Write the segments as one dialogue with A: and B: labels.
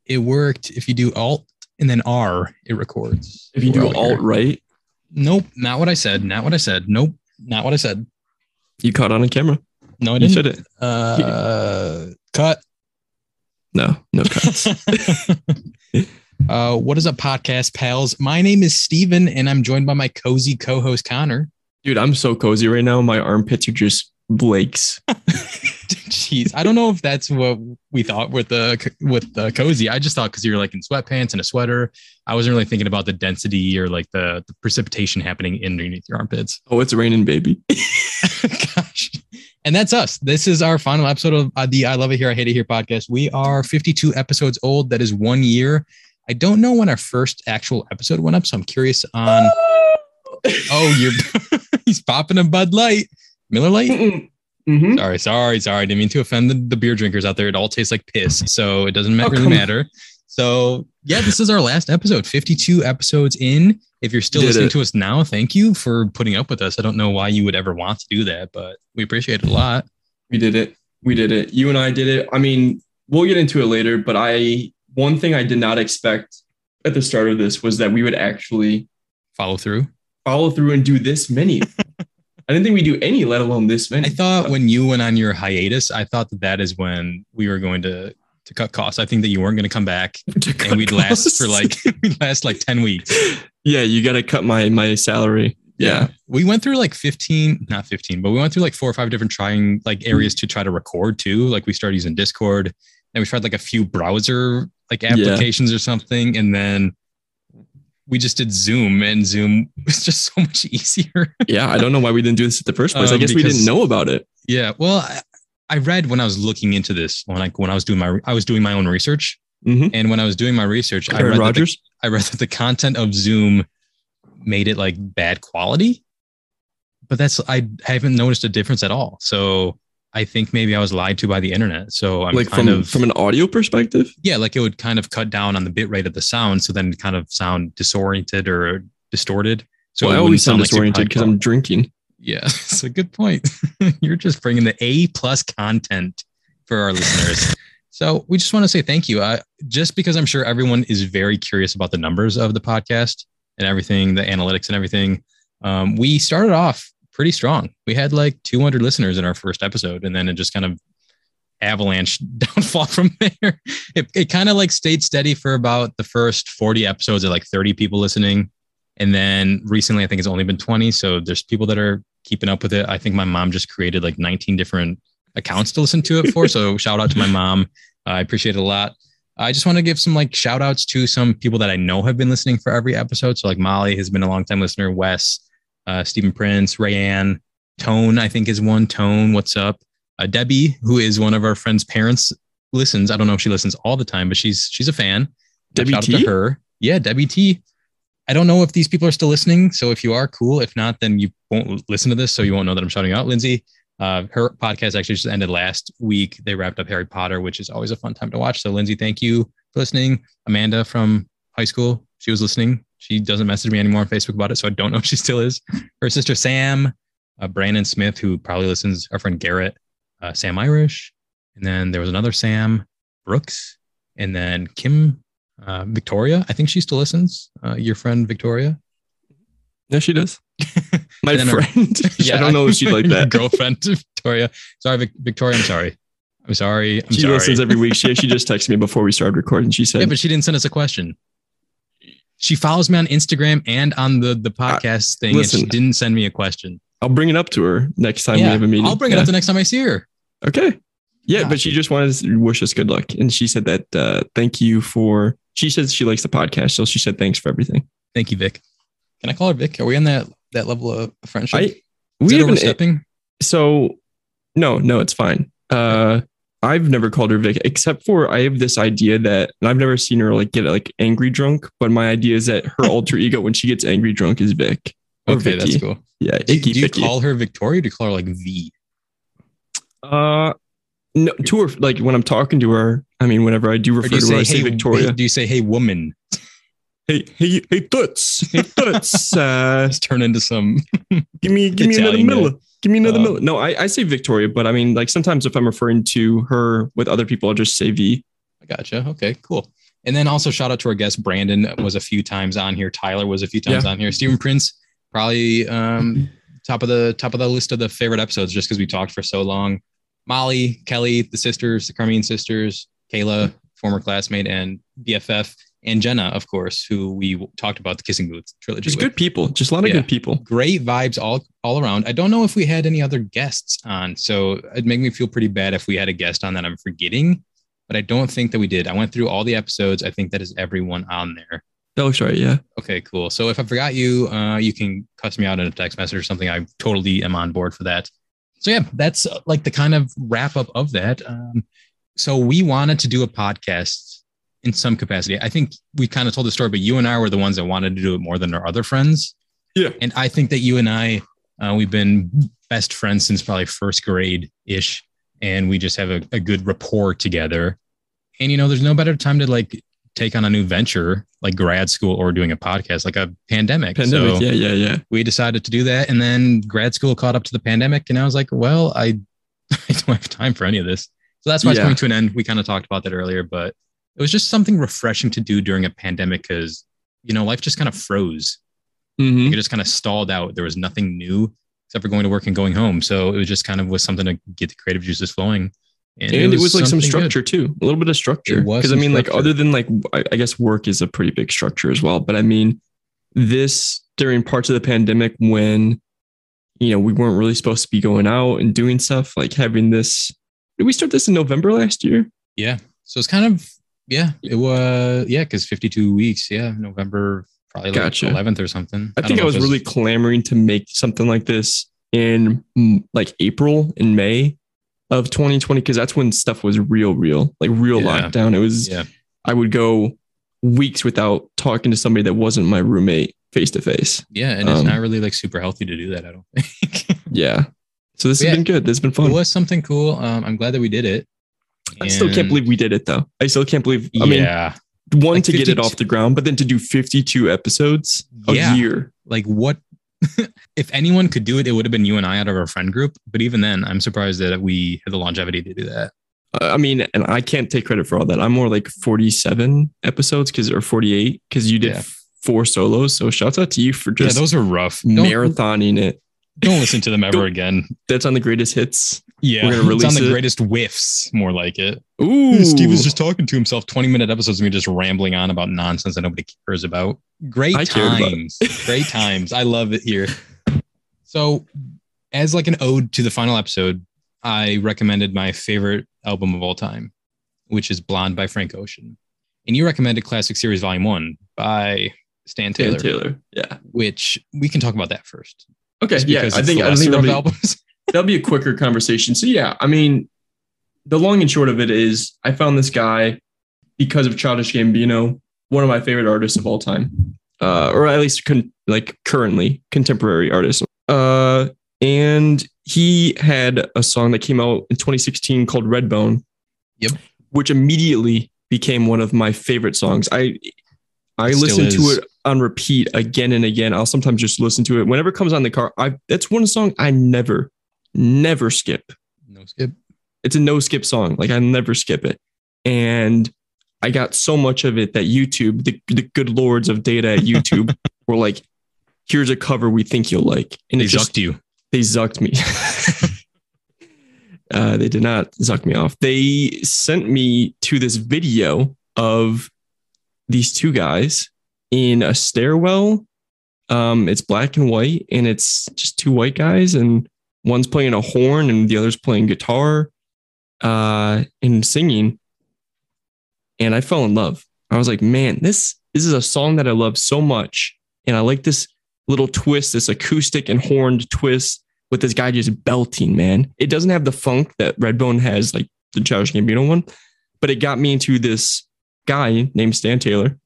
A: It worked. If you do Alt and then R, it records.
B: If you do Alt right.
A: Nope, not what I said. Not what I said. Nope, not what I said.
B: You caught on camera.
A: No, I didn't.
B: You said it.
A: Cut.
B: No cuts.
A: What is up, podcast pals? My name is Steven, and I'm joined by my cozy co-host, Connor.
B: Dude, I'm so cozy right now. My armpits are just Blake's.
A: Jeez, I don't know if that's what we thought with the cozy. I just thought because you're like in sweatpants and a sweater. I wasn't really thinking about the density or like the precipitation happening underneath your armpits.
B: Oh, it's raining, baby.
A: Gosh. And that's us. This is our final episode of the I Love It Here, I Hate It Here podcast. We are 52 episodes old. That is 1 year. I don't know when our first actual episode went up, so I'm curious on. Oh, he's popping a Bud Light, Miller Lite. Mm-hmm. Sorry. Didn't mean to offend the beer drinkers out there. It all tastes like piss, so it doesn't really matter. So yeah, this is our last episode. 52 episodes in. If you're still listening to us now, thank you for putting up with us. I don't know why you would ever want to do that, but we appreciate it a lot.
B: We did it. You and I did it. I mean, we'll get into it later, but one thing I did not expect at the start of this was that we would actually
A: follow through
B: and do this many. I didn't think we'd do any, let alone this many.
A: I thought when you went on your hiatus, I thought that is when we were going to cut costs. I think that you weren't going to come back and we'd last 10 weeks.
B: Yeah, you got to cut my salary. Yeah.
A: We went through like not 15, but we went through like 4 or 5 different areas to try to record too. Like we started using Discord and we tried like a few browser like applications or something. And then we just did Zoom, and Zoom was just so much easier.
B: Yeah. I don't know why we didn't do this at the first place. I guess we didn't know about it.
A: Yeah. Well, I read when I was looking into this, when I was doing my own research. Mm-hmm. And when I was doing my research, I read that the content of Zoom made it like bad quality, but I haven't noticed a difference at all. So I think maybe I was lied to by the internet. So I'm like from
B: an audio perspective.
A: Yeah. Like it would kind of cut down on the bit rate of the sound. So then it kind of sound disoriented or distorted. So
B: I always sound disoriented because I'm drinking.
A: Yeah. That's a good point. You're just bringing the A+ content for our listeners. So we just want to say thank you. Just because I'm sure everyone is very curious about the numbers of the podcast and everything, the analytics and everything. We started off pretty strong. We had like 200 listeners in our first episode, and then it just kind of avalanche downfall from there. It kind of like stayed steady for about the first 40 episodes at like 30 people listening. And then recently, I think it's only been 20. So there's people that are keeping up with it. I think my mom just created like 19 different accounts to listen to it for. So shout out to my mom. I appreciate it a lot. I just want to give some like shout outs to some people that I know have been listening for every episode. So like Molly has been a long time listener, Wes, Stephen Prince, Rayanne, Tone, I think is one. Tone, what's up? Debbie, who is one of our friends' parents, listens. I don't know if she listens all the time, but she's a fan.
B: Debbie
A: shout
B: T?
A: out to her. Yeah, Debbie T. I don't know if these people are still listening. So if you are, cool. If not, then you won't listen to this. So you won't know that I'm shouting out Lindsay. Her podcast actually just ended last week. They wrapped up Harry Potter, which is always a fun time to watch. So Lindsay, thank you for listening. Amanda from high school, she was listening. She doesn't message me anymore on Facebook about it, so I don't know if she still is. Her sister Sam, Brandon Smith, who probably listens, our friend Garrett, Sam Irish, and then there was another Sam Brooks, and then Kim Victoria. I think she still listens. Your friend Victoria.
B: Yeah, she does. My friend.
A: Yeah,
B: I don't know if she'd like that.
A: Girlfriend Victoria. Sorry, Victoria. I'm sorry.
B: She listens every week. She just texted me before we started recording. She said,
A: "Yeah, but she didn't send us a question. She follows me on Instagram and on the podcast thing, and she didn't send me a question.
B: I'll bring it up to her next time we have a meeting.
A: I'll bring it up the next time I see her.
B: Okay. Yeah, but she just wanted to wish us good luck, and she said that thank you for. She says she likes the podcast, so she said thanks for everything.
A: Thank you, Vic. Can I call her Vic? Are we on that level of friendship?
B: We haven't overstepping. So no, it's fine. I've never called her Vic, except for I have this idea that, and I've never seen her like get like angry drunk, but my idea is that her alter ego when she gets angry drunk is Vic.
A: Okay, Vicky. That's cool.
B: Yeah,
A: do you call her Victoria? Or do you call her like V?
B: No, to her, like when I'm talking to her, I mean, whenever I do refer to her, I say Victoria.
A: Do you say, hey, woman?
B: Hey, toots. Hey, toots.
A: Just turn into some.
B: Give me another middle. Give me another middle. No, I say Victoria, but I mean, like sometimes if I'm referring to her with other people, I'll just say V.
A: I gotcha. Okay, cool. And then also shout out to our guest, Brandon was a few times on here. Tyler was a few times on here. Stephen Prince, probably top of the list of the favorite episodes just because we talked for so long. Molly, Kelly, the sisters, the Carmine sisters, Kayla, former classmate and BFF, and Jenna, of course, who we talked about the Kissing Booth trilogy.
B: Just good people. Just a lot of good people.
A: Great vibes all around. I don't know if we had any other guests on, so it'd make me feel pretty bad if we had a guest on that I'm forgetting, but I don't think that we did. I went through all the episodes. I think that is everyone on there.
B: That looks right, yeah.
A: Okay, cool. So if I forgot you, you can cuss me out in a text message or something. I totally am on board for that. So yeah, that's like the kind of wrap up of that. So we wanted to do a podcast in some capacity. I think we kind of told the story, but you and I were the ones that wanted to do it more than our other friends.
B: Yeah.
A: And I think that you and I, we've been best friends since probably first grade ish. And we just have a good rapport together. And, you know, there's no better time to like take on a new venture like grad school or doing a podcast, like a pandemic. So
B: yeah.
A: We decided to do that. And then grad school caught up to the pandemic. And I was like, well, I don't have time for any of this. So that's why it's coming to an end. We kind of talked about that earlier, but it was just something refreshing to do during a pandemic because, you know, life just kind of froze. It just kind of stalled out. There was nothing new except for going to work and going home. So it was just kind of was something to get the creative juices flowing.
B: And it was like some structure too, a little bit of structure. Because I mean, like other than like, I guess work is a pretty big structure as well. But I mean, this during parts of the pandemic when, you know, we weren't really supposed to be going out and doing stuff, like having this. Did we start this in November last year?
A: Yeah. So it's kind of, it was, because 52 weeks. Yeah. November, probably like 11th or something.
B: I think I was really clamoring to make something like this in like April and May of 2020, because that's when stuff was real, like real lockdown. It was, I would go weeks without talking to somebody that wasn't my roommate face to face.
A: Yeah. And it's not really like super healthy to do that, I don't think.
B: Yeah. So this has been good. This has been fun.
A: It was something cool. I'm glad that we did it.
B: I still can't believe we did it though. I still can't believe, I mean, one, like to get it off the ground, but then to do 52 episodes a year.
A: Like what, if anyone could do it, it would have been you and I out of our friend group. But even then, I'm surprised that we had the longevity to do that.
B: I mean, and I can't take credit for all that. I'm more like 47 episodes or 48 because you did 4 solos. So shouts out to you for just
A: those are rough.
B: Marathoning it.
A: Don't listen to them ever again.
B: That's on the greatest hits.
A: Yeah,
B: we're gonna release
A: it's on the greatest whiffs, more like it.
B: Ooh,
A: Steve was just talking to himself. 20-minute episodes of me just rambling on about nonsense that nobody cares about. Great times. Great times. I love it here. So, as like an ode to the final episode, I recommended my favorite album of all time, which is Blonde by Frank Ocean. And you recommended Classic Series Volume 1 by Stan Taylor.
B: Yeah.
A: Which we can talk about that first.
B: Okay. Yeah. I think that'll be a quicker conversation. So yeah, I mean, the long and short of it is I found this guy because of Childish Gambino, one of my favorite artists of all time, or at least currently contemporary artist. And he had a song that came out in 2016 called Redbone.
A: Yep.
B: Which immediately became one of my favorite songs. I listen to it on repeat again and again. I'll sometimes just listen to it whenever it comes on the car. That's one song I never skip.
A: No skip.
B: It's a no skip song. Like I never skip it. And I got so much of it that YouTube, the good lords of data at YouTube were like, here's a cover we think you'll like. And
A: they zucked you.
B: They zucked me. They did not zuck me off. They sent me to this video of these two guys in a stairwell. It's black and white, and it's just two white guys, and one's playing a horn and the other's playing guitar and singing. And I fell in love. I was like, man, this is a song that I love so much. And I like this little twist, this acoustic and horned twist with this guy just belting, man. It doesn't have the funk that Redbone has, like the Childish Gambino one, but it got me into this guy named Stan Taylor,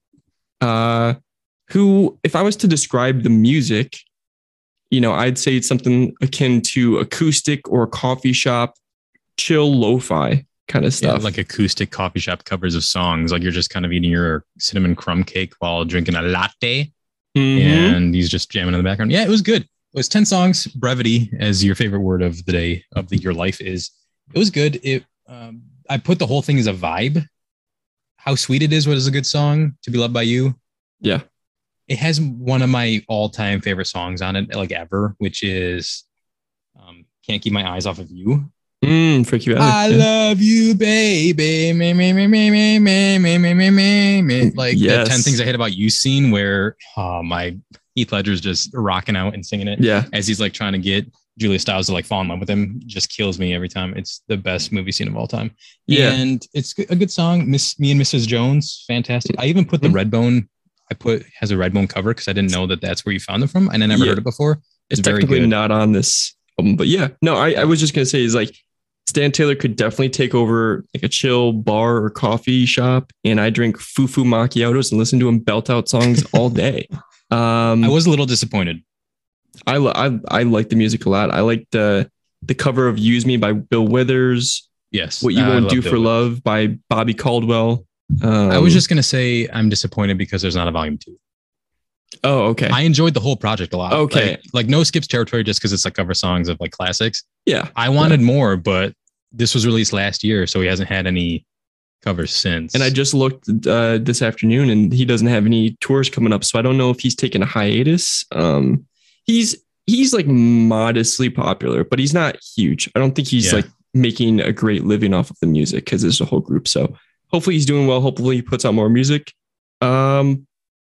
B: who, if I was to describe the music, I'd say it's something akin to acoustic or coffee shop, chill lo-fi kind of stuff.
A: Yeah, like acoustic coffee shop covers of songs. Like you're just kind of eating your cinnamon crumb cake while drinking a latte. Mm-hmm. And he's just jamming in the background. Yeah, it was good. It was 10 songs. Brevity, as your favorite word of the day your life is. It was good. I put the whole thing as a vibe. How Sweet It Is was a good song. To Be Loved by You.
B: Yeah.
A: It has one of my all-time favorite songs on it, like ever, which is Can't Keep My Eyes Off of You.
B: Freaky Valley.
A: I love you, baby. Me, me, me, me, me, me, me, me, me, me, me. Like the 10 Things I Hate About You scene where my Heath Ledger's just rocking out and singing it.
B: Yeah.
A: As he's like trying to get Julia Stiles to like fall in love with him. Just kills me every time. It's the best movie scene of all time.
B: Yeah.
A: And it's a good song. Me and Mrs. Jones. Fantastic. I even put the Redbone. Has a Redbone cover because I didn't know that that's where you found them from. And I never heard it before.
B: It's technically very good. Not on this album, but yeah. No, I was just going to say is like Stan Taylor could definitely take over like a chill bar or coffee shop. And I drink Fufu Macchiatos and listen to him belt out songs all day.
A: I was a little disappointed.
B: I like the music a lot. I like the cover of Use Me by Bill Withers.
A: Yes.
B: What You Won't Do for Love by Bobby Caldwell.
A: I was just going to say I'm disappointed because there's not a volume 2.
B: Oh, okay.
A: I enjoyed the whole project a lot.
B: Okay.
A: Like No Skips Territory just because it's like cover songs of like classics.
B: Yeah.
A: I wanted more, but this was released last year, so he hasn't had any covers since.
B: And I just looked this afternoon and he doesn't have any tours coming up. So I don't know if he's taking a hiatus. He's like modestly popular, but he's not huge. I don't think he's like making a great living off of the music because there's a whole group. So hopefully he's doing well. Hopefully he puts out more music. Blonde.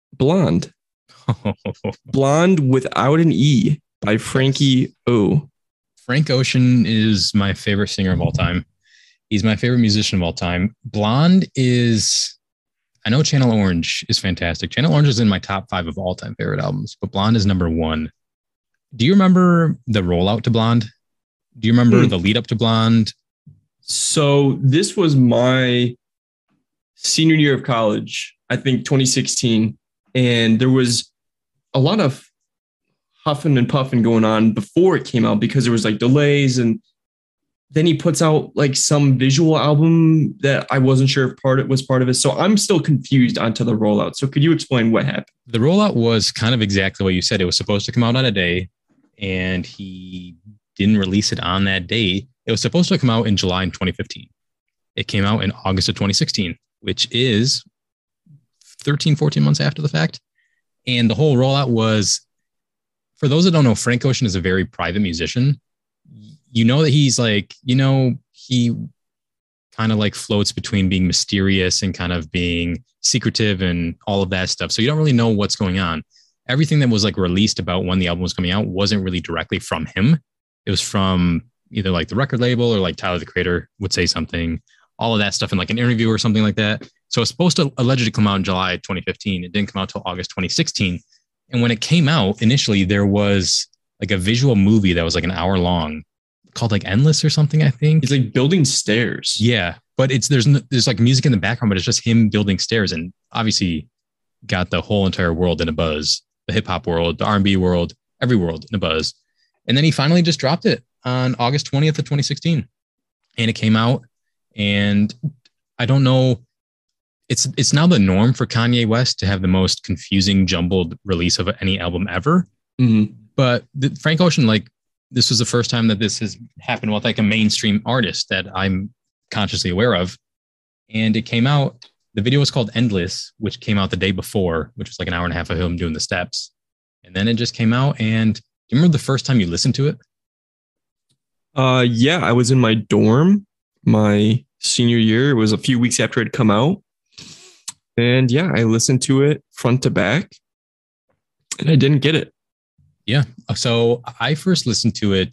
B: Blonde without an E by Frankie O.
A: Frank Ocean is my favorite singer of all time. He's my favorite musician of all time. Blonde is, I know Channel Orange is fantastic. Channel Orange is in my top 5 of all time favorite albums, but Blonde is number 1. Do you remember the rollout to Blonde? Do you remember the lead up to Blonde?
B: So this was my senior year of college, I think 2016. And there was a lot of huffing and puffing going on before it came out because there was like delays, and then he puts out like some visual album that I wasn't sure if was part of it. So I'm still confused onto the rollout. So could you explain what happened?
A: The rollout was kind of exactly what you said. It was supposed to come out on a day and he didn't release it on that day. It was supposed to come out in July in 2015. It came out in August of 2016, which is 13, 14 months after the fact. And the whole rollout was, for those that don't know, Frank Ocean is a very private musician. You know that he's like, he kind of like floats between being mysterious and kind of being secretive and all of that stuff. So you don't really know what's going on. Everything that was like released about when the album was coming out wasn't really directly from him. It was from either like the record label or like Tyler, the Creator, would say something, all of that stuff in like an interview or something like that. So it's supposed to allegedly come out in July 2015. It didn't come out till August 2016. And when it came out, initially there was like a visual movie that was like an hour long called like Endless or something, I think.
B: He's like building stairs.
A: Yeah. But there's like music in the background, but it's just him building stairs, and obviously got the whole entire world in a buzz, the hip hop world, the R&B world, every world in a buzz. And then he finally just dropped it on August 20th of 2016. And it came out, and I don't know, it's now the norm for Kanye West to have the most confusing, jumbled release of any album ever.
B: Mm-hmm.
A: But Frank Ocean, like, this was the first time that this has happened with like a mainstream artist that I'm consciously aware of. And it came out, the video was called Endless, which came out the day before, which was like an hour and a half of him doing the steps. And then it just came out. And do you remember the first time you listened to it?
B: Yeah, I was in my dorm my senior year. It was a few weeks after it had come out. And yeah, I listened to it front to back and I didn't get it.
A: Yeah. So I first listened to it.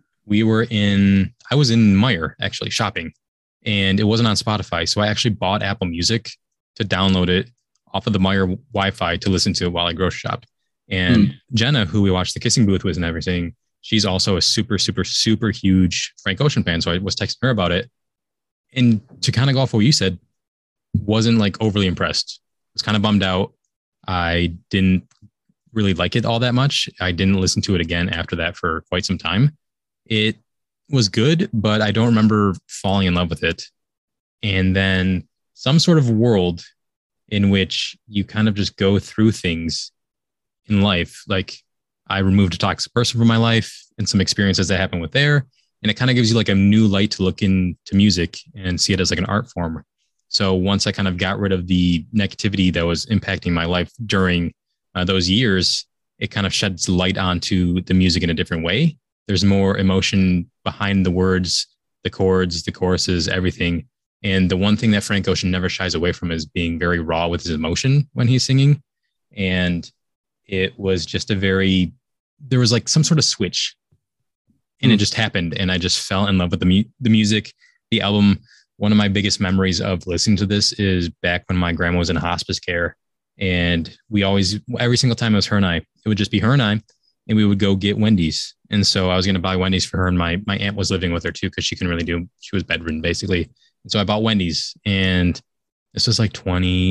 A: I was in Meijer actually shopping, and it wasn't on Spotify. So I actually bought Apple Music to download it off of the Meijer Wi-Fi to listen to it while I grocery shopped. And Jenna, who we watched The Kissing Booth with and everything, she's also a super, super, super huge Frank Ocean fan. So I was texting her about it. And to kind of go off what you said, wasn't like overly impressed. Was kind of bummed out. I didn't really like it all that much. I didn't listen to it again after that for quite some time. It was good, but I don't remember falling in love with it. And then some sort of world in which you kind of just go through things in life. Like, I removed a toxic person from my life and some experiences that happened with there. And it kind of gives you like a new light to look into music and see it as like an art form. So once I kind of got rid of the negativity that was impacting my life during those years, it kind of sheds light onto the music in a different way. There's more emotion behind the words, the chords, the choruses, everything. And the one thing that Frank Ocean never shies away from is being very raw with his emotion when he's singing. And it was just there was like some sort of switch, and it just happened. And I just fell in love with the music, the album. One of my biggest memories of listening to this is back when my grandma was in hospice care. And we always, every single time it was her and I, it would just be her and I, and we would go get Wendy's. And so I was going to buy Wendy's for her. And my aunt was living with her too, because she couldn't really she was bedridden basically. And so I bought Wendy's, and this was like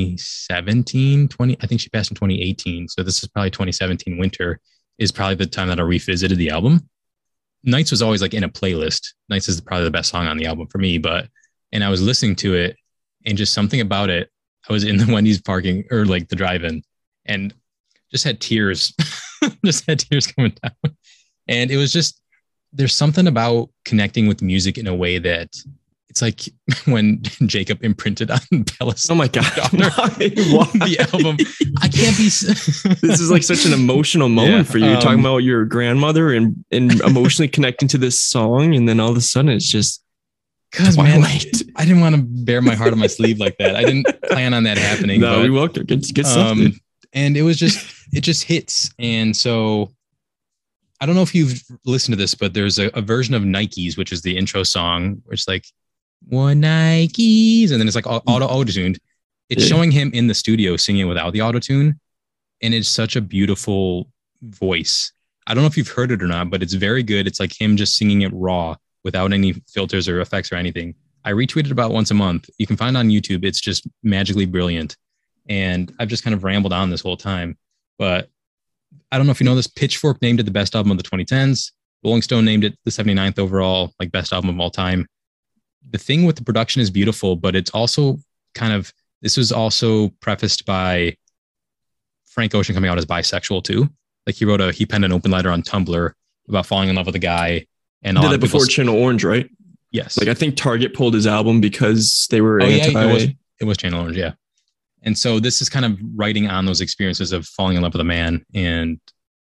A: 2017, I think she passed in 2018. So this is probably 2017 winter is probably the time that I revisited the album. Nights was always like in a playlist. Nights is probably the best song on the album for me, and I was listening to it, and just something about it. I was in the Wendy's parking, or like the drive-in, and just had tears, coming down. And it was just, there's something about connecting with music in a way that it's like when Jacob imprinted on Bella's.
B: Oh my God.
A: Why? The album. I can't be.
B: This is like such an emotional moment for you. You're talking about your grandmother and emotionally connecting to this song. And then all of a sudden it's just,
A: because man, I didn't want to bear my heart on my sleeve like that. I didn't plan on that happening.
B: No, we welcome. Good stuff.
A: And it just hits. And so I don't know if you've listened to this, but there's a version of Nikes, which is the intro song, where it's like, one Nikes, and then it's like auto-tuned. It's showing him in the studio singing without the auto-tune. And it's such a beautiful voice. I don't know if you've heard it or not, but it's very good. It's like him just singing it raw, without any filters or effects or anything. I retweet it about once a month. You can find it on YouTube. It's just magically brilliant. And I've just kind of rambled on this whole time, but I don't know if you know this. Pitchfork named it the best album of the 2010s. Rolling Stone named it the 79th overall, like best album of all time. The thing with the production is beautiful, but it's also this was also prefaced by Frank Ocean coming out as bisexual too. Like he penned an open letter on Tumblr about falling in love with a guy. And
B: did that before Channel Orange, right?
A: Yes.
B: Like I think Target pulled his album because they were anti.
A: Yeah, it was Channel Orange, yeah. And so this is kind of writing on those experiences of falling in love with a man, and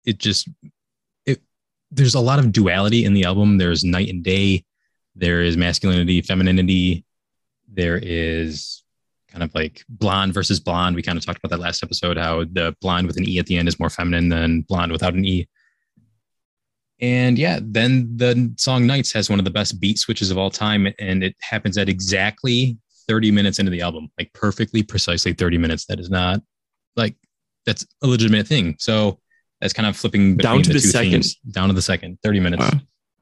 A: there's a lot of duality in the album. There's night and day. There is masculinity, femininity. There is kind of like blonde versus blonde. We kind of talked about that last episode, how the blonde with an E at the end is more feminine than blonde without an E. And yeah, then the song Nights has one of the best beat switches of all time. And it happens at exactly 30 minutes into the album, like perfectly, precisely 30 minutes. That is not like, that's a legitimate thing. So that's kind of flipping between
B: down to
A: the
B: the
A: two
B: second.
A: themes. Down to the second, 30 minutes.
B: Wow.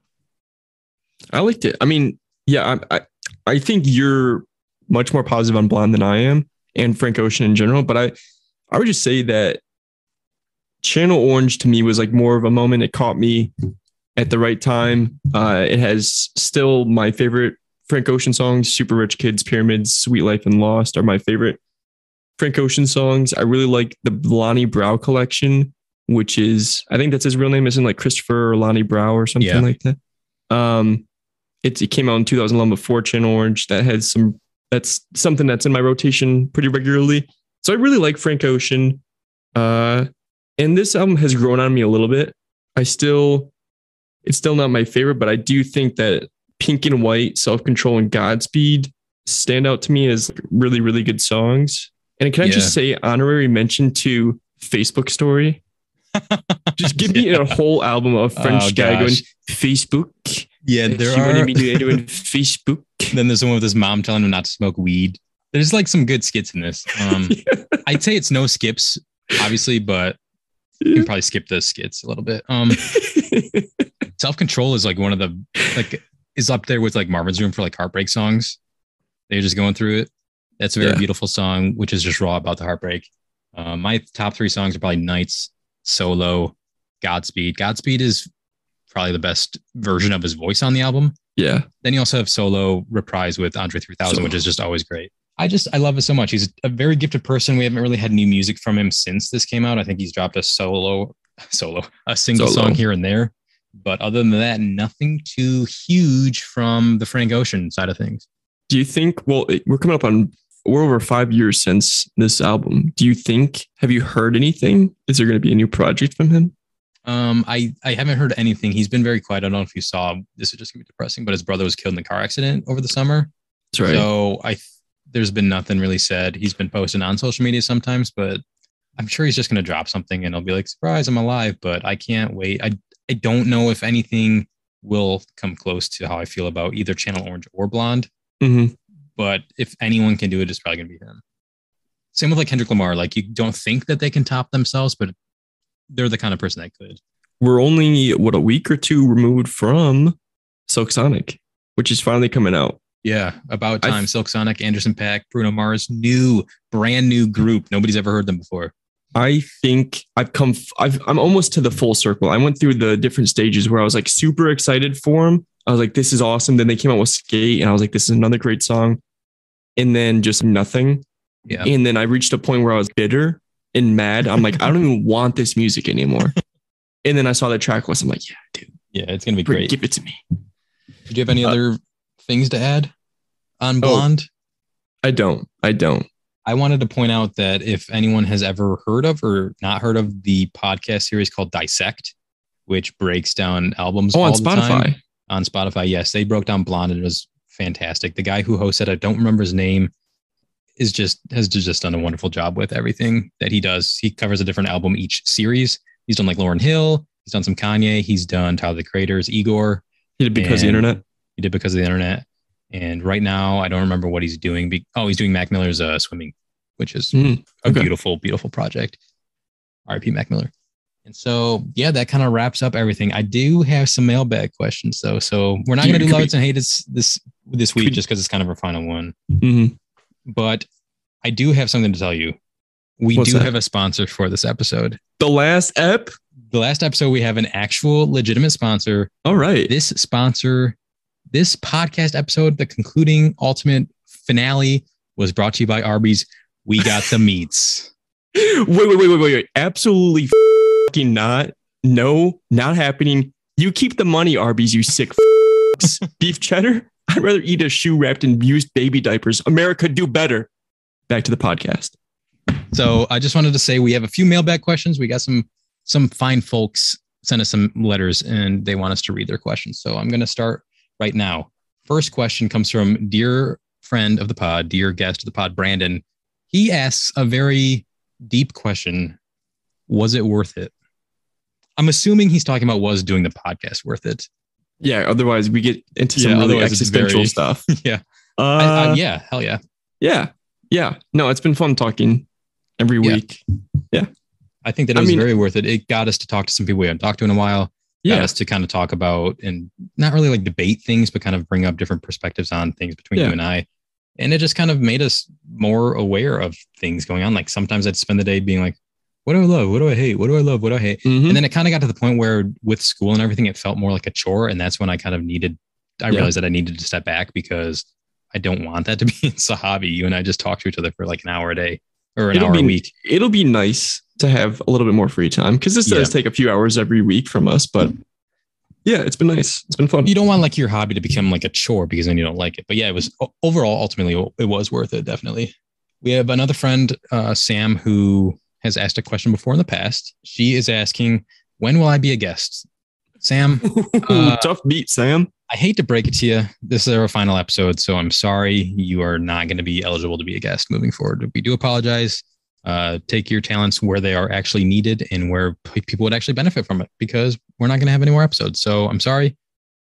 B: I liked it. I mean, yeah, I think you're much more positive on Blonde than I am, and Frank Ocean in general. But I would just say that Channel Orange to me was like more of a moment. It caught me at the right time. It has still my favorite Frank Ocean songs. Super Rich Kids, Pyramids, Sweet Life, and Lost are my favorite Frank Ocean songs. I really like the Lonnie Brow collection, which is, I think that's his real name, isn't like Christopher or Lonnie Brow or something like that. It came out in 2011 before Channel Orange. That's something that's in my rotation pretty regularly. So I really like Frank Ocean. And this album has grown on me a little bit. It's still not my favorite, but I do think that Pink and White, Self-Control, and Godspeed stand out to me as really, really good songs. And can I just say honorary mention to Facebook Story? Just give me a whole album of French guy going, Facebook.
A: Yeah, there are.
B: Doing Facebook.
A: Then there's one with his mom telling him not to smoke weed. There's like some good skits in this. I'd say it's no skips, obviously, but you can probably skip the skits a little bit. Self-Control is like one of the, like, is up there with like Marvin's Room for like heartbreak songs. They're just going through it. That's a very beautiful song, which is just raw about the heartbreak. My top three songs are probably Nights, Solo, Godspeed. Godspeed is probably the best version of his voice on the album.
B: Yeah.
A: Then you also have Solo reprise with Andre 3000, which is just always great. I love it so much. He's a very gifted person. We haven't really had new music from him since this came out. I think he's dropped a single song here and there. But other than that, nothing too huge from the Frank Ocean side of things.
B: Do you think, well, we're coming up on we're over 5 years since this album. Have you heard anything? Is there going to be a new project from him?
A: I haven't heard anything. He's been very quiet. I don't know if you saw, this is just gonna be depressing, but his brother was killed in a car accident over the summer.
B: That's right.
A: So there's been nothing really said. He's been posting on social media sometimes, but I'm sure he's just going to drop something and I'll be like, surprise, I'm alive, but I can't wait. I don't know if anything will come close to how I feel about either Channel Orange or Blonde.
B: Mm-hmm.
A: But if anyone can do it, it's probably going to be him. Same with like Kendrick Lamar. Like you don't think that they can top themselves, but they're the kind of person that could.
B: We're only, a week or two removed from Silk Sonic, which is finally coming out.
A: Yeah, about time. Silk Sonic, Anderson .Paak, Bruno Mars, brand new group. Nobody's ever heard them before.
B: I think I'm almost to the full circle. I went through the different stages where I was like super excited for them. I was like, this is awesome. Then they came out with Skate and I was like, this is another great song. And then just nothing.
A: Yeah.
B: And then I reached a point where I was bitter and mad. I'm like, I don't even want this music anymore. And then I saw the track list. I'm like, yeah, dude.
A: Yeah, it's going to be great.
B: Give it to me.
A: Did you have any other things to add on Blonde?
B: I don't.
A: I wanted to point out that if anyone has ever heard of or not heard of the podcast series called Dissect, which breaks down albums
B: on
A: the
B: Spotify.
A: time. On Spotify, yes. They broke down Blonde and it was fantastic. The guy who hosted, I don't remember his name, has just done a wonderful job with everything that he does. He covers a different album each series. He's done like Lauryn Hill. He's done some Kanye. He's done Tyler the Creator's Igor.
B: He did Because of the Internet.
A: He did Because of the Internet. And right now, I don't remember what he's doing. He's doing Mac Miller's Swimming, which is a beautiful, beautiful project. R.I.P. Mac Miller. And so, yeah, that kind of wraps up everything. I do have some mailbag questions, though. So we're not going to do Loves and Hates this week just because it's kind of our final one.
B: Mm-hmm.
A: But I do have something to tell you. What's that? Have a sponsor for this episode.
B: The last
A: episode, we have an actual legitimate sponsor.
B: All right.
A: This podcast episode, the concluding ultimate finale, was brought to you by Arby's. We got the meats.
B: Wait. Absolutely fucking not. No, not happening. You keep the money, Arby's, you sick beef cheddar. I'd rather eat a shoe wrapped in used baby diapers. America, do better. Back to the podcast.
A: So I just wanted to say we have a few mailbag questions. We got some fine folks sent us some letters and they want us to read their questions. So I'm going to start right now. First question comes from dear friend of the pod, dear guest of the pod, Brandon. He asks a very deep question. Was it worth it? I'm assuming he's talking about was doing the podcast worth it?
B: Yeah. Otherwise we get into some really existential stuff.
A: Yeah. Yeah. Hell yeah.
B: Yeah. Yeah. No, it's been fun talking every week. Yeah.
A: I think that it was very worth it. It got us to talk to some people we haven't talked to in a while. Got us to kind of talk about and not really like debate things, but kind of bring up different perspectives on things between you and I. And it just kind of made us more aware of things going on. Like sometimes I'd spend the day being like, what do I love? What do I hate? What do I love? What do I hate? Mm-hmm. And then it kind of got to the point where with school and everything, it felt more like a chore. And that's when I kind of realized that I needed to step back because I don't want that to be it's a hobby. You and I just talk to each other for like an hour a day or an hour a week.
B: It'll be nice to have a little bit more free time because this does take a few hours every week from us, but yeah, it's been nice. It's been fun.
A: You don't want like your hobby to become like a chore because then you don't like it. But yeah, it was overall, ultimately, it was worth it. Definitely. We have another friend, Sam, who has asked a question before in the past. She is asking, when will I be a guest? Sam.
B: Tough beat, Sam.
A: I hate to break it to you. This is our final episode, so I'm sorry you are not going to be eligible to be a guest moving forward. We do apologize. Take your talents where they are actually needed and where people would actually benefit from it because we're not going to have any more episodes. So I'm sorry.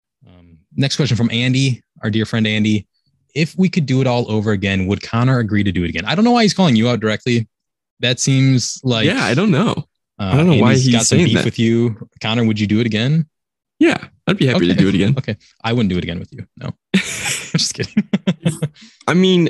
A: Next question from Andy, our dear friend Andy. If we could do it all over again, would Connor agree to do it again? I don't know why he's calling you out directly. That seems like...
B: Yeah, I don't know. I don't know why he's got some beef that.
A: With you. Connor, would you do it again?
B: Yeah, I'd be happy to do it again.
A: Okay. I wouldn't do it again with you. No. I'm just kidding.
B: I mean,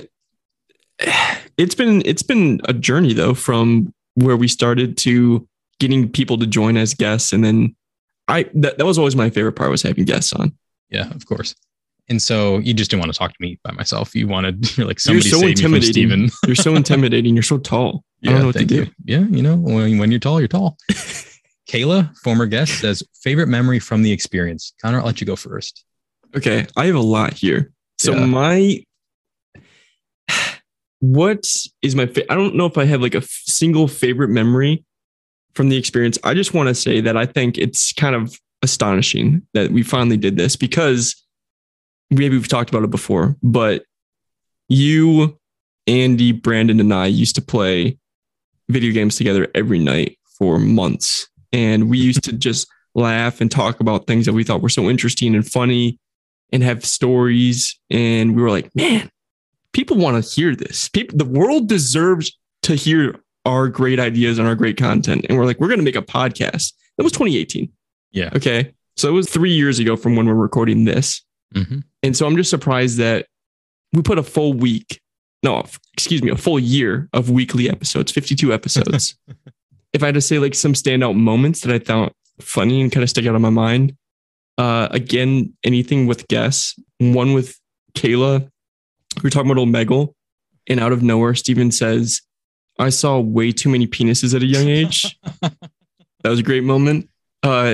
B: it's been a journey though, from where we started to getting people to join as guests. And then that was always my favorite part, was having guests on.
A: Yeah, of course. And so you just didn't want to talk to me by myself. You're like, somebody
B: you're so
A: save me from Steven.
B: You're so intimidating. You're so tall.
A: Yeah, I don't know what to do. Yeah. You know, when you're tall, you're tall. Kayla, former guest, says favorite memory from the experience. Connor, I'll let you go first.
B: Okay. I have a lot here. So what is my I don't know if I have like a single favorite memory from the experience. I just want to say that I think it's kind of astonishing that we finally did this, because maybe we've talked about it before, but you, Andy, Brandon, and I used to play video games together every night for months. And we used to just laugh and talk about things that we thought were so interesting and funny and have stories. And we were like, man, people want to hear this. The world deserves to hear our great ideas and our great content. And we're like, we're going to make a podcast. That was 2018.
A: Yeah.
B: Okay. So it was 3 years ago from when we're recording this.
A: Mm-hmm.
B: And so I'm just surprised that we put a full year of weekly episodes, 52 episodes. If I had to say like some standout moments that I thought funny and kind of stick out of my mind, again, anything with guests. One with Kayla, we were talking about Omegle, and out of nowhere, Steven says, I saw way too many penises at a young age. That was a great moment. I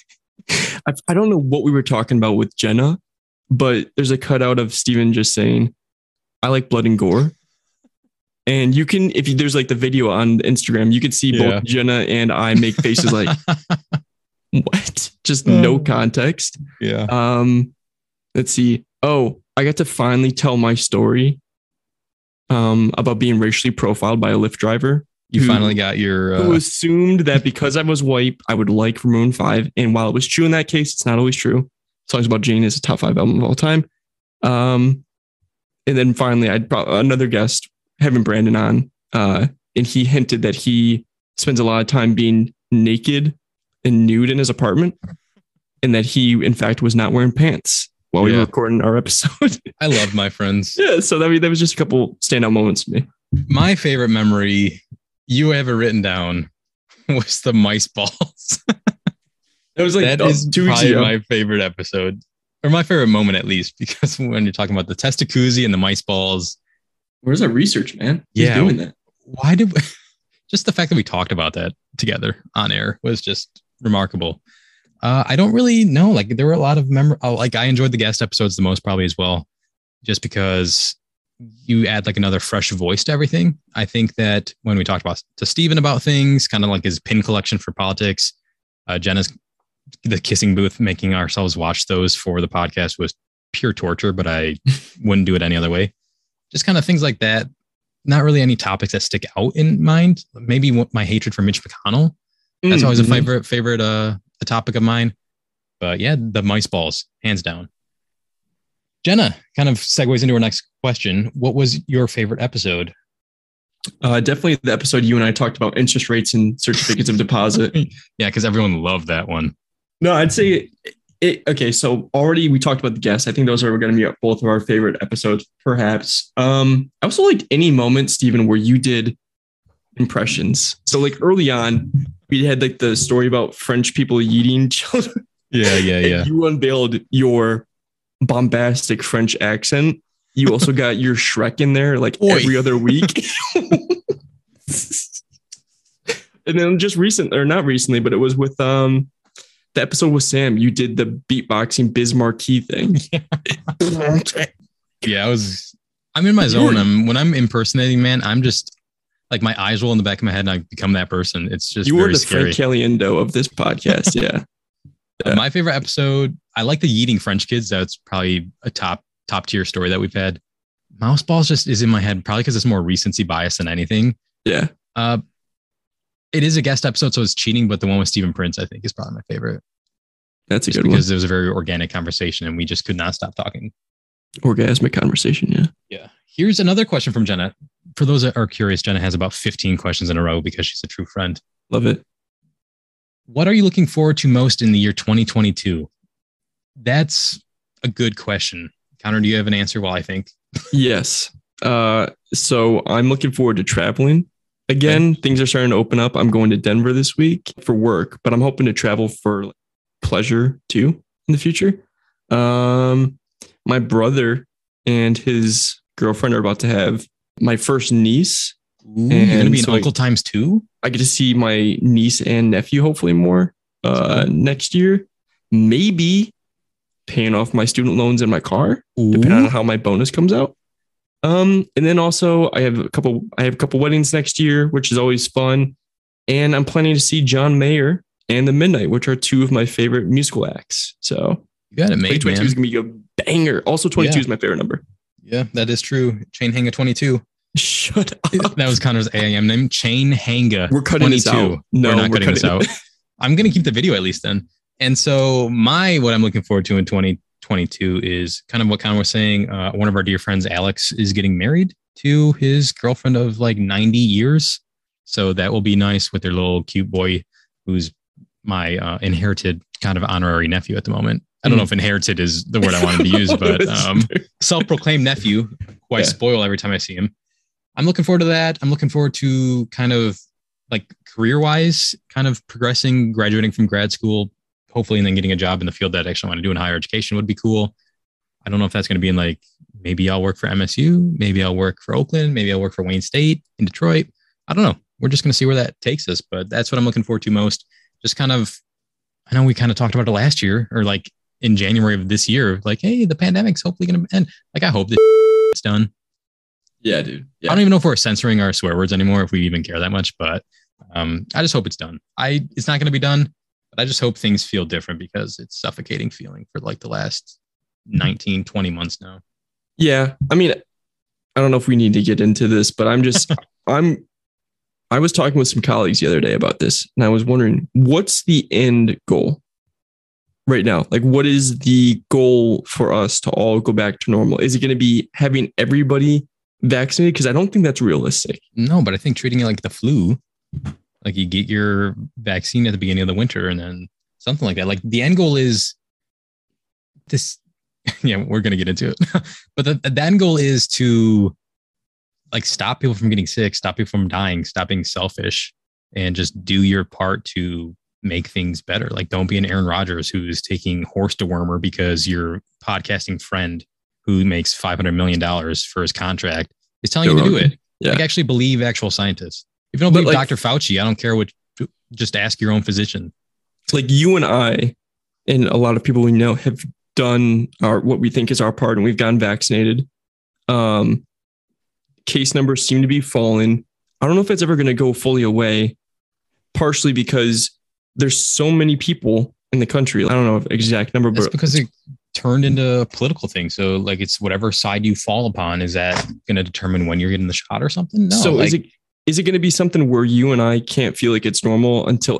B: don't know what we were talking about with Jenna, but there's a cutout of Steven just saying, I like blood and gore. And you can, there's like the video on Instagram, you could see both Jenna and I make faces like, what? Just no context.
A: Yeah.
B: Let's see. Oh, I got to finally tell my story about being racially profiled by a Lyft driver.
A: You finally got your...
B: Who assumed that because I was white, I would like Maroon 5. And while it was true in that case, it's not always true. Songs About Jane is a top 5 album of all time. And then finally, I'd brought another guest, having Brandon on, and he hinted that he spends a lot of time being naked and nude in his apartment, and that he, in fact, was not wearing pants while we were recording our episode.
A: I love my friends.
B: Yeah, so that was just a couple standout moments for me. My
A: favorite memory, you have it written down, was the mice balls.
B: That was like
A: that is probably my favorite episode, or my favorite moment at least, because when you're talking about the Testacuzzi and the mice balls.
B: Where's that research, man? Who's doing that?
A: Why did we, just the fact that we talked about that together on air was just remarkable. I don't really know. Like, there were a lot of like, I enjoyed the guest episodes the most probably as well, just because you add like another fresh voice to everything. I think that when we talked to Steven about things, kind of like his pin collection for politics, Jenna's the kissing booth, making ourselves watch those for the podcast was pure torture, but I wouldn't do it any other way. Just kind of things like that. Not really any topics that stick out in mind. Maybe my hatred for Mitch McConnell. That's always a favorite a topic of mine. But yeah, the mice balls, hands down. Jenna kind of segues into our next question. What was your favorite episode?
B: Definitely the episode you and I talked about interest rates and certificates of deposit.
A: Yeah, because everyone loved that one.
B: No, I'd say okay, so already we talked about the guests. I think those are going to be both of our favorite episodes, perhaps. I also liked any moment, Steven, where you did impressions. So like early on, we had like the story about French people eating children.
A: Yeah.
B: You unveiled your bombastic French accent. You also got your Shrek in there like every other week. And then just not recently, but it was with the episode with Sam. You did the beatboxing Biz Marquee thing.
A: Yeah, I'm in my zone. When I'm impersonating, man, I'm just like, my eyes roll in the back of my head and I become that person. It's just
B: you
A: very
B: were the
A: scary.
B: Frank Caliendo of this podcast. Yeah.
A: My favorite episode, I like the Yeeting French Kids. That's probably a top tier story that we've had. Mouse balls just is in my head, probably because it's more recency bias than anything.
B: Yeah.
A: It is a guest episode, so it's cheating, but the one with Stephen Prince, I think, is probably my favorite.
B: That's a good
A: one. Because
B: one.
A: it was a very organic conversation and we just could not stop talking.
B: Orgasmic conversation, yeah.
A: Yeah. Here's another question from Jenna. For those that are curious, Jenna has about 15 questions in a row because she's a true friend.
B: Love it.
A: What are you looking forward to most in the year 2022? That's a good question. Connor, do you have an answer while I think?
B: Yes. So I'm looking forward to traveling. Again, things are starting to open up. I'm going to Denver this week for work, but I'm hoping to travel for pleasure too in the future. My brother and his girlfriend are about to have my first niece.
A: Ooh, you're going to be an uncle times two?
B: I get to see my niece and nephew hopefully more next year. Maybe paying off my student loans in my car, depending on how my bonus comes out. And then also I have a couple weddings next year, which is always fun. And I'm planning to see John Mayer and The Midnight, which are two of my favorite musical acts. So
A: You got it made,
B: 2022
A: man.
B: is gonna be a banger. Also, 22 is my favorite number.
A: Yeah, that is true. Chain Hanga 22.
B: Shut up.
A: That was Connor's AIM name. Chain Hanga.
B: We're cutting
A: 22.
B: this out. No,
A: we're not cutting this out. I'm gonna keep the video at least then. And so what I'm looking forward to in 2022 is kind of what Connor was saying. One of our dear friends, Alex, is getting married to his girlfriend of like 90 years. So that will be nice with their little cute boy, who's my inherited kind of honorary nephew at the moment. I don't know if inherited is the word I wanted to use, but self-proclaimed nephew, who I spoil every time I see him. I'm looking forward to that. I'm looking forward to kind of like career-wise, kind of progressing, graduating from grad school, hopefully, and then getting a job in the field that I actually want to do in higher education would be cool. I don't know if that's going to be in like, maybe I'll work for MSU, maybe I'll work for Oakland, maybe I'll work for Wayne State in Detroit. I don't know. We're just going to see where that takes us, but that's what I'm looking forward to most. Just kind of, I know we kind of talked about it last year or like in January of this year, like, hey, the pandemic's hopefully going to end. Like, I hope this is done.
B: Yeah, dude. Yeah.
A: I don't even know if we're censoring our swear words anymore, if we even care that much, but I just hope it's done. It's not going to be done, but I just hope things feel different because it's suffocating feeling for like the last 19, 20 months now.
B: Yeah. I mean, I don't know if we need to get into this, but I was talking with some colleagues the other day about this, and I was wondering, what's the end goal right now? Like, what is the goal for us to all go back to normal? Is it going to be having everybody vaccinated? Because I don't think that's realistic.
A: No, but I think treating it like the flu, like you get your vaccine at the beginning of the winter and then something like that. Like the end goal is this. Yeah, we're going to get into it. But the end goal is to like stop people from getting sick, stop people from dying, stop being selfish, and just do your part to make things better. Like don't be an Aaron Rodgers who's taking horse dewormer because your podcasting friend who makes $500 million for his contract is telling you to do it. Yeah. Like actually believe actual scientists. If you don't believe Dr. Fauci, I don't care what, just ask your own physician.
B: Like you and I and a lot of people we know have done what we think is our part, and we've gotten vaccinated. Case numbers seem to be falling. I don't know if it's ever going to go fully away, partially because there's so many people in the country. I don't know the exact number, but
A: because it turned into a political thing. So like it's whatever side you fall upon, is that going to determine when you're getting the shot or something? No.
B: So is it going to be something where you and I can't feel like it's normal until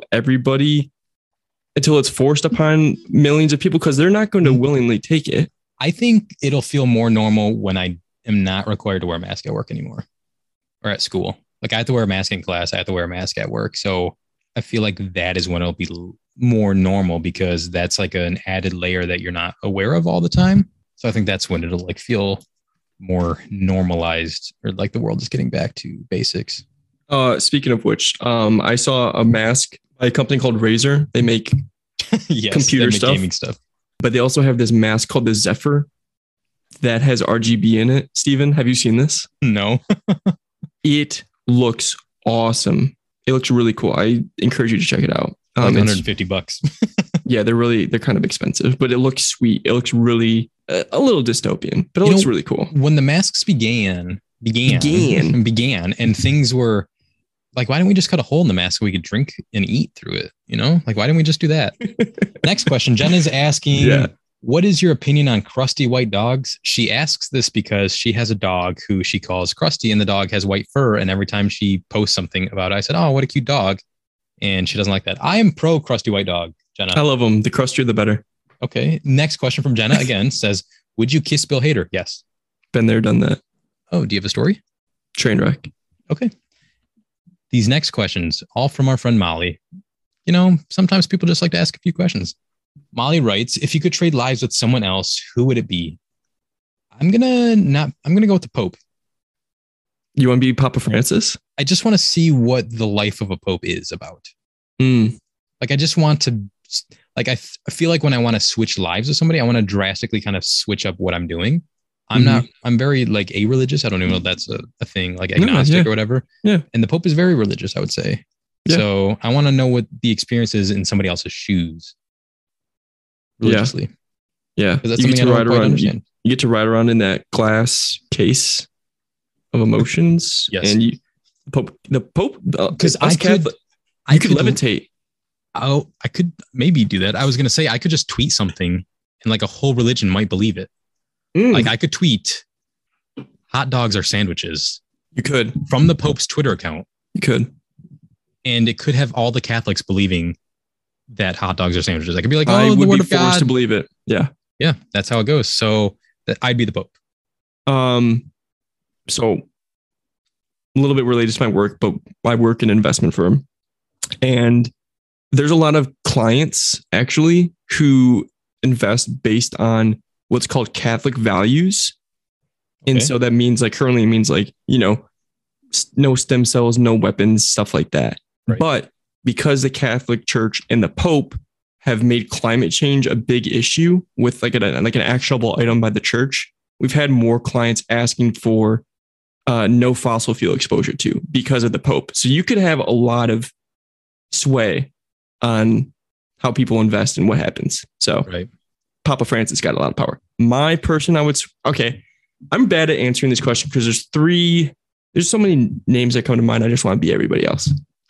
B: it's forced upon millions of people, because they're not going to willingly take it?
A: I think it'll feel more normal when I am not required to wear a mask at work anymore or at school. Like I have to wear a mask in class. I have to wear a mask at work. So I feel like that is when it'll be more normal, because that's like an added layer that you're not aware of all the time. So I think that's when it'll like feel more normalized, or like the world is getting back to basics.
B: Speaking of which, I saw a mask by a company called Razer. They make computer stuff,
A: gaming stuff,
B: but they also have this mask called the Zephyr that has RGB in it. Steven, have you seen this?
A: No.
B: It looks awesome. It looks really cool. I encourage you to check it out.
A: Like $150.
B: Yeah, they're kind of expensive, but it looks sweet. It looks really a little dystopian, but it looks really cool.
A: When the masks began, and things were like, why didn't we just cut a hole in the mask so we could drink and eat through it? You know, like, why didn't we just do that? Next question. Jen is asking, what is your opinion on crusty white dogs? She asks this because she has a dog who she calls Krusty, and the dog has white fur. And every time she posts something about it, I said, oh, what a cute dog. And she doesn't like that. I am pro crusty white dog, Jenna.
B: I love them. The crustier, the better.
A: Okay. Next question from Jenna again says, would you kiss Bill Hader? Yes.
B: Been there, done that.
A: Oh, do you have a story?
B: Train wreck.
A: Okay. These next questions, all from our friend Molly. You know, sometimes people just like to ask a few questions. Molly writes, if you could trade lives with someone else, who would it be? I'm going to go with the Pope.
B: You want to be Papa Francis?
A: I just want to see what the life of a Pope is about. Like, I just want to, like, I feel like when I want to switch lives with somebody, I want to drastically kind of switch up what I'm doing. I'm very like a-religious. I don't even know if that's a thing, like agnostic or whatever. Yeah. And the Pope is very religious, I would say. Yeah. So I want to know what the experience is in somebody else's shoes. Religiously.
B: Yeah.
A: That's something I don't quite understand.
B: You get to ride around in that glass case of emotions.
A: Yes.
B: And the Pope,
A: because
B: I could levitate.
A: Oh, I could maybe do that. I was going to say I could just tweet something and like a whole religion might believe it. Like I could tweet hot dogs are sandwiches.
B: You could.
A: From the Pope's Twitter account.
B: You could.
A: And it could have all the Catholics believing that hot dogs are sandwiches. I could be like, oh,
B: I
A: the
B: would
A: word
B: be
A: of God.
B: forced to believe it. Yeah.
A: Yeah, that's how it goes. So I'd be the Pope.
B: So a little bit related to my work, but I work in an investment firm. And there's a lot of clients actually who invest based on what's called Catholic values. Okay. And so that means like currently it means like, you know, no stem cells, no weapons, stuff like that. Right. But because the Catholic Church and the Pope have made climate change a big issue with like an actionable item by the church, we've had more clients asking for no fossil fuel exposure to because of the Pope. So you could have a lot of sway on how people invest and what happens. So right. Papa Francis got a lot of power. My person, I'm bad at answering this question because there's so many names that come to mind. I just want to be everybody else.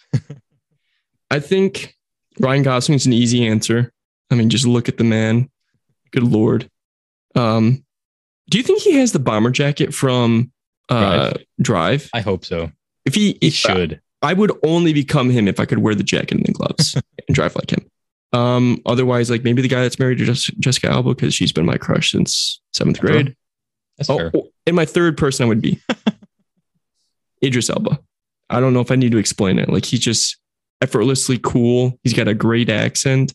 B: I think Ryan Gosling's an easy answer. I mean, just look at the man. Good Lord. Do you think he has the bomber jacket from Drive?
A: I hope so.
B: If he
A: should.
B: I would only become him if I could wear the jacket and the gloves and drive like him. Otherwise, like maybe the guy that's married to Jessica Alba, because she's been my crush since 7th grade.
A: That's fair.
B: And my third person would be Idris Elba. I don't know if I need to explain it. Like he's just effortlessly cool. He's got a great accent.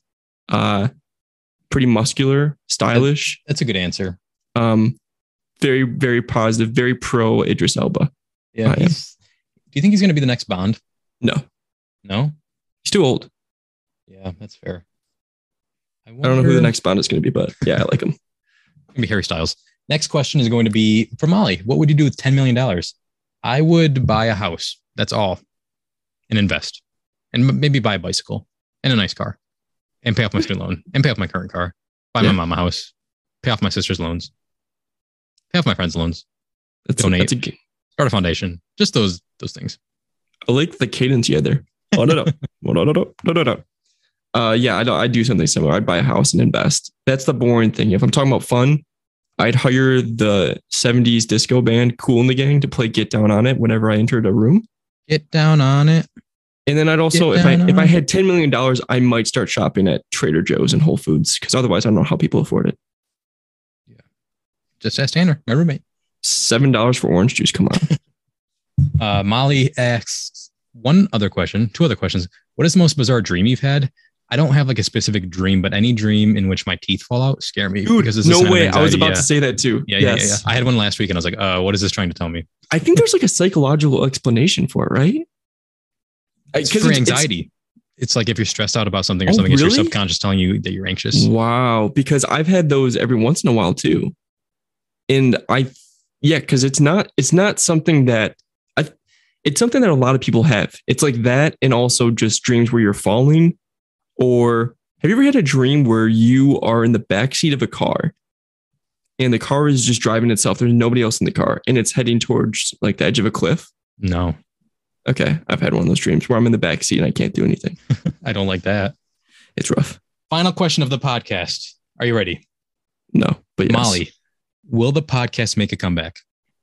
B: Pretty muscular, stylish.
A: That's a good answer.
B: Very, very positive, very pro Idris Elba.
A: Yeah. Do you think he's going to be the next Bond?
B: No. He's too old.
A: Yeah, that's fair.
B: I don't know who the next Bond is going to be, but yeah, I like him.
A: It's going to be Harry Styles. Next question is going to be for Molly. What would you do with $10 million? I would buy a house. That's all. And invest. And maybe buy a bicycle and a nice car. And pay off my student loan. And pay off my current car. Buy my mom a house. Pay off my sister's loans. Pay off my friends' loans. Donate. Start a foundation. Just those things.
B: I like the cadence you had there. Oh, no. Yeah, I do something similar. I'd buy a house and invest. That's the boring thing. If I'm talking about fun, I'd hire the 70s disco band Kool and the Gang to play Get Down on It whenever I entered a room.
A: Get down on it.
B: And then I'd also, if I had $10 million, I might start shopping at Trader Joe's and Whole Foods, because otherwise I don't know how people afford it.
A: Yeah. Just ask Tanner, my roommate.
B: $7 for orange juice. Come
A: on. Molly asks two other questions. What is the most bizarre dream you've had? I don't have like a specific dream, but any dream in which my teeth fall out scare me.
B: Dude, because no way. I was about to say that too.
A: Yeah. I had one last week and I was like, what is this trying to tell me?
B: I think there's like a psychological explanation for it, right?
A: It's for anxiety. It's like if you're stressed out about something or something, really? It's your subconscious telling you that you're anxious.
B: Wow. Because I've had those every once in a while too. And because it's not something that it's something that a lot of people have. It's like that. And also just dreams where you're falling. Or have you ever had a dream where you are in the backseat of a car and the car is just driving itself? There's nobody else in the car and it's heading towards like the edge of a cliff?
A: No.
B: Okay. I've had one of those dreams where I'm in the backseat and I can't do anything.
A: I don't like that.
B: It's rough.
A: Final question of the podcast. Are you ready?
B: No, but yes.
A: Molly, will the podcast make a comeback?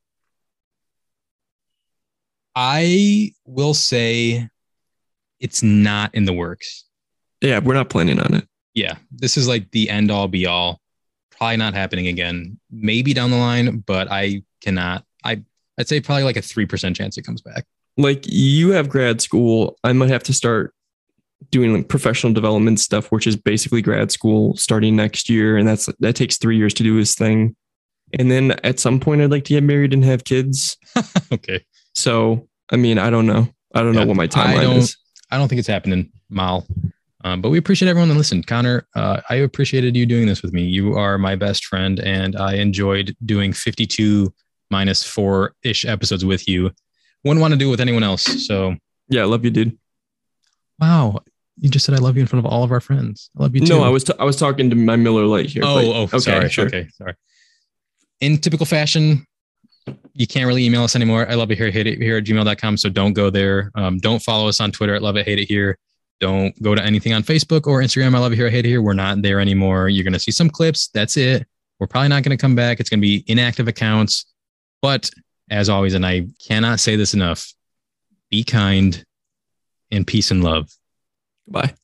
A: I will say it's not in the works.
B: Yeah, we're not planning on it.
A: Yeah, this is like the end all be all. Probably not happening again. Maybe down the line, but I cannot. I'd say probably like a 3% chance it comes back.
B: Like you have grad school. I might have to start doing like professional development stuff, which is basically grad school starting next year. And that takes 3 years to do this thing. And then at some point I'd like to get married and have kids.
A: Okay.
B: So, I mean, I don't know. I don't know what my timeline is.
A: I don't think it's happening, Mal. But we appreciate everyone that listened. Connor, I appreciated you doing this with me. You are my best friend, and I enjoyed doing 52 minus 4-ish episodes with you. Wouldn't want to do it with anyone else. So
B: yeah, I love you, dude.
A: Wow. You just said I love you in front of all of our friends. I love you too.
B: No, I was talking to my Miller Lite here.
A: Okay, sorry. Okay, sorry. In typical fashion, You can't really email us anymore. I love it here, hate it here at gmail.com. So don't go there. Don't follow us on Twitter at love it, hate it here. Don't go to anything on Facebook or Instagram. I love it here, hate it here. We're not there anymore. You're going to see some clips. That's it. We're probably not going to come back. It's going to be inactive accounts. But as always, and I cannot say this enough, be kind and peace and love.
B: Goodbye.